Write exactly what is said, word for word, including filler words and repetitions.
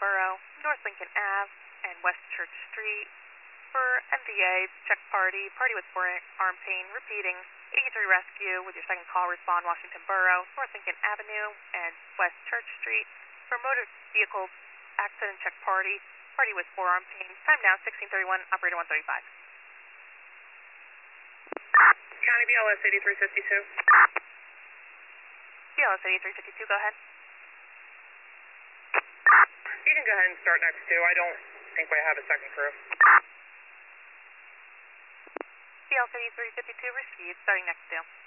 Borough, North Lincoln Avenue, and West Church Street. For M V A, check party, party with forearm pain, repeating, eighty-three rescue with your second call, respond Washington Borough, North Lincoln Avenue, and West Church Street. For motor vehicle accident, check party, party with forearm pain. Time now, sixteen thirty-one, operator one thirty-five. County B L S eighty-three fifty-two. B L S eighty-three fifty-two, go ahead. You can go ahead and start next too. I don't think we have a second crew. B L S eighty-three fifty-two received, starting next two.